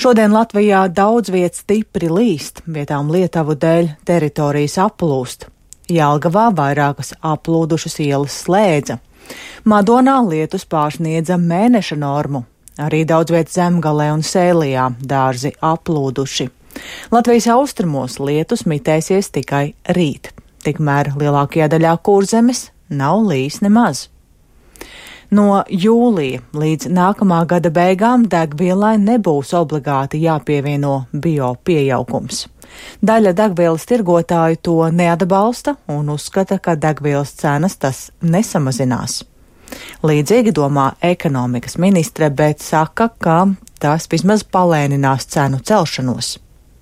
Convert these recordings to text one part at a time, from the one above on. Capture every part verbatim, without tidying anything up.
Šodien Latvijā daudz viet stipri līst, vietām lietuvu dēļ teritorijas aplūst. Jelgavā vairākas aplūdušas ielas slēdza. Madonā lietus pārsniedza mēneša normu. Arī daudz viet Zemgalē un Sēlijā dārzi aplūduši. Latvijas austrumos lietus mitēsies tikai rīt. Tikmēr lielākajā daļā Kurzemes nav līs nemaz. No jūlija līdz nākamā gada beigām degvielai nebūs obligāti jāpievieno biopiejaukums. Daļa degvielas tirgotāju to neatbalsta un uzskata, ka degvielas cenas tas nesamazinās. Līdzīgi domā ekonomikas ministre, bet saka, ka tas vismaz palēninās cenu celšanos.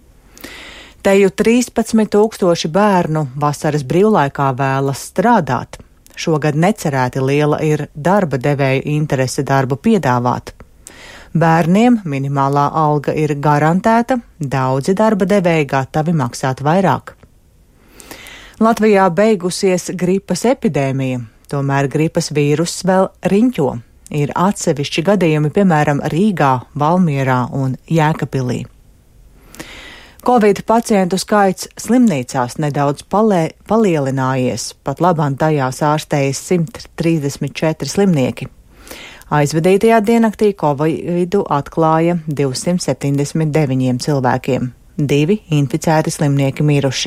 Teju trīspadsmit tūkstoši bērnu vasaras brīvlaikā vēlas strādāt. Šogad necerēti liela ir darba devēju interese darbu piedāvāt. Bērniem minimālā alga ir garantēta, daudzi darba devēji gatavi maksāt vairāk. Latvijā beigusies gripas epidēmija, tomēr gripas vīruss vēl riņķo. Ir atsevišķi gadījumi, piemēram, Rīgā, Valmierā un Jēkabpilī. Covid pacientu skaits slimnīcās nedaudz palē, palielinājies, pat labāk tajās ārstējas simt trīsdesmit četri slimnieki. Aizvadītajā diennaktī Covidu atklāja divsimt septiņdesmit deviņiem cilvēkiem, divi inficēti slimnieki miruši.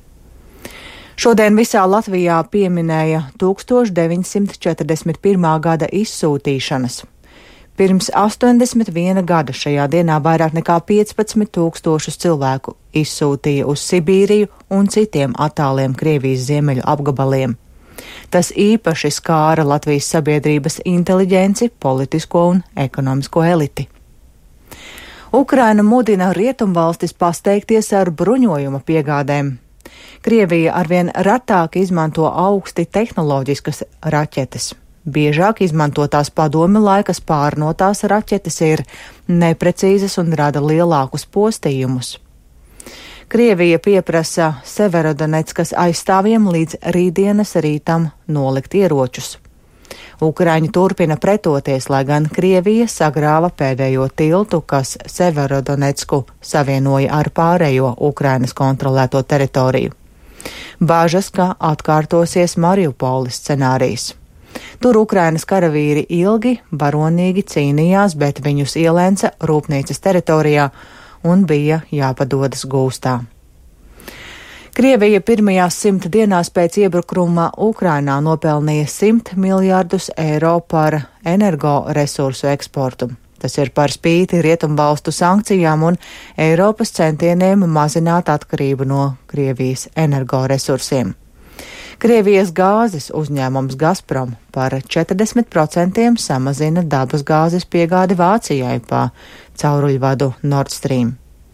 Šodien visā Latvijā pieminēja tūkstoš deviņsimt četrdesmit pirmā gada izsūtīšanas. Pirms astoņdesmit viena gada šajā dienā vairāk nekā piecpadsmit tūkstošus cilvēku izsūtīja uz Sibīriju un citiem attāliem Krievijas ziemeļu apgabaliem. Tas īpaši skāra Latvijas sabiedrības inteliģenci, politisko un ekonomisko eliti. Ukraina mudina rietumvalstis pasteikties ar bruņojuma piegādēm. Krievija arvien retāk izmanto augsti tehnoloģiskas raķetes. Biežāk izmantotās padomi laika spārnotās raķetes ir neprecīzas un rada lielākus postījumus. Krievija pieprasa Severodoneckas aizstāvjiem līdz rītdienas rītam nolikt ieročus. Ukraiņi turpina pretoties, lai gan Krievija sagrāva pēdējo tiltu, kas Severodonecku savienoja ar pārējo Ukrainas kontrolēto teritoriju. Bāžas, ka atkārtosies Mariupolis scenārijs. Tur Ukrainas karavīri ilgi, varonīgi cīnījās, bet viņus ielēca rūpnīcas teritorijā un bija jāpadodas gūstā. Krievija pirmajās simt dienās pēc iebrukuma Ukrainā nopelnīja simt miljārdus eiro par energoresursu eksportu. Tas ir par spīti rietumvalstu sankcijām un Eiropas centieniem mazināt atkarību no Krievijas energoresursiem. Krievijas gāzes uzņēmums Gazprom par četrdesmit procentiem samazina dabas gāzes piegādi Vācijai pa cauruļvadu Nord Stream.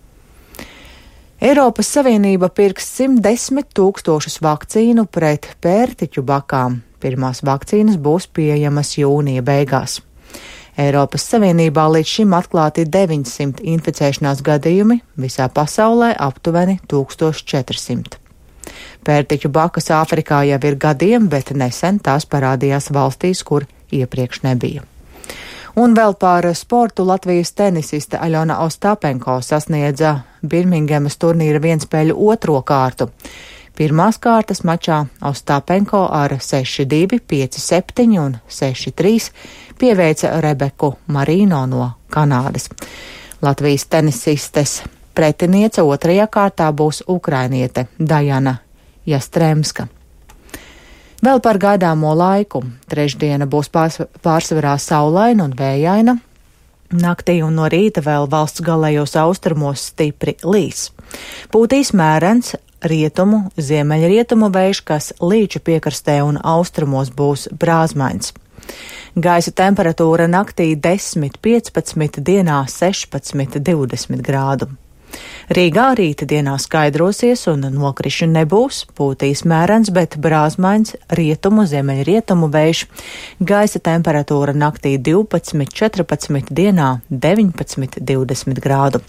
Eiropas Savienība pirks simt desmit tūkstošus vakcīnu pret pērtiķu bakām. Pirmās vakcīnas būs pieejamas jūnija beigās. Eiropas Savienībā līdz šim atklāti deviņsimt inficēšanās gadījumi, visā pasaulē aptuveni tūkstoš četrsimt. Pērtiķu bakas Āfrikā jau ir gadiem, bet nesen tās parādījās valstīs, kur iepriekš nebija. Un vēl par sportu Latvijas tenisiste Aļona Ostapenko sasniedza Birmingemas turnīra vienspēļu otro kārtu. Pirmās kārtas mačā Ostapenko ar seši divi, pieci septiņi un seši trīs pieveica Rebeku Marino no Kanādas. Latvijas tenisistes pretiniece otrajā kārtā būs ukrainiete Dajana Jastremska. Vēl par gaidāmo laiku. Trešdiena būs pārsvarā saulaina un vējaina. Naktī un no rīta vēl valsts galējos austrumos stipri līs. Pūtīs mērens rietumu, ziemeļrietumu vējš, kas Līču piekrastē un austrumos būs brāzmains. Gaisa temperatūra naktī desmit piecpadsmit, dienā sešpadsmit divdesmit grādu. Rīgā rīta dienā skaidrosies un nokrišņu nebūs, pūtīs mērens, bet brāzmains rietumu, ziemeļrietumu vējš. Gaisa temperatūra naktī divpadsmit četrpadsmit, dienā deviņpadsmit divdesmit grādu.